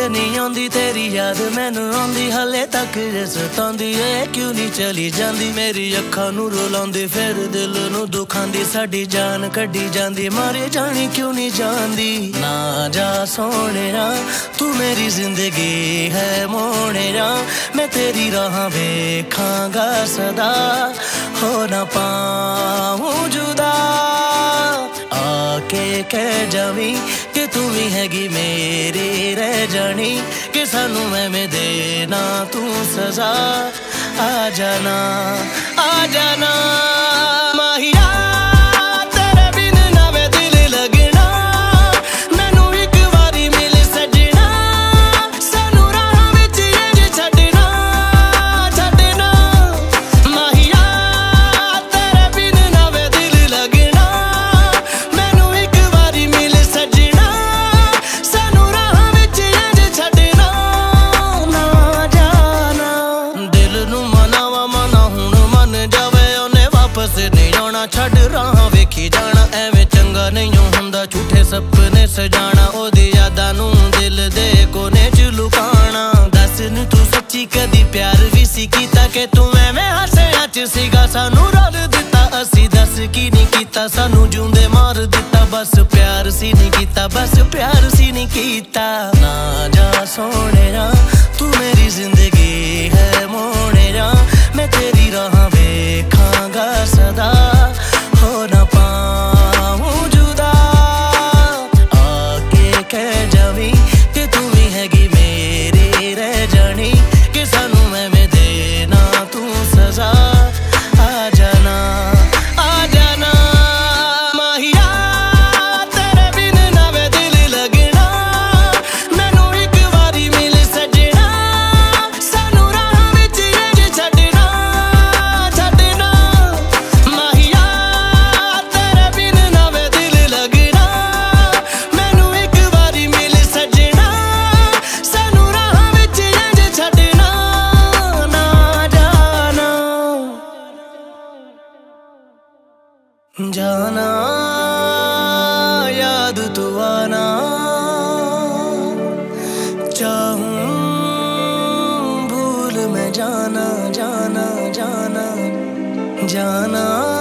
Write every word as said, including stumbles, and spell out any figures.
नहीं आंदी तेरी याद मैनू आंदी हले तक सतांदी ए क्यों नहीं चली जांदी मेरी अखां नू रुलांदी फिर दिल नू दुखांदी साडी जान कड्डी जांदी मारे जानी क्यों नहीं जांदी ना जा सोहणिया तू मेरी जिंदगी है मोहणिया मैं तेरी राह वेखांगा सदा हो ना पाऊं जुदा आके कह जावी कि तू भी हैगी मेरी रह जानी कि सानू मैं में देना तू सजा आ जाना आ जाना माहिया तेरे बिन ना वे दिल लगना मैनू एक बारी मिल सजना सानू राह विच इंज छड्डना छड्डना माहिया तेरे बिन ना वे दिल लगना मैनू एक बारी मिल सजना सानू राह विच इंज छड्डना ना जाना दिल नू मनावा मना हुण मन जावे ओने वापस नहीं आना छड्ड राह वेखी जाना एवें चंगा नहीं हुंदा झूठे सपने सजाना ओदी यादां नू दिल दे कोने च लुकाना दस नी तू सच्ची कदी प्यार भी सी कीता कि तू एवें हासियां च सीगा सानू रल दिता असी दस की नहीं कीता सानू जूंदे मार दिता बस प्यार सी नहीं कीता बस प्यार सी नहीं कीता ना जा सोहणिया तू मेरी जिंदगी है मोहणिया मैं तेरी राह वेखांगा सदा हो ना पाऊं जुदा आके कह जावी कि तू भी हैगी मेरी रह जानी कि सानू मैं में देना तू सजा आ जाना आ जाना माहिया तेरे बिन ना वे दिल लगना मैनू एक बारी मिल सजना सानू राह विच इंज छड्डना छड्डना माहिया तेरे बिन ना वे दिल लगना मैनू एक बारी मिल सजना सानू राह विच इंज छड्डना ना जाना जाना याद तू आना चाहूं भूल मैं जाना जाना जाना जाना